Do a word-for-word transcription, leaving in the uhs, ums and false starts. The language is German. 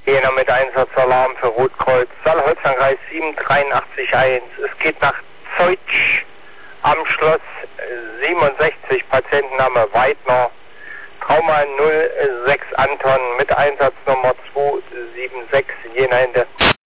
Jena mit Einsatzalarm für Rotkreuz. Saale-Holstein-Kreis sieben drei acht eins. Es geht nach Zeutsch am Schloss siebenundsechzig, Patientenname Weidner. Trauma null sechs Anton mit Einsatznummer zwei sieben sechs Jena Ende.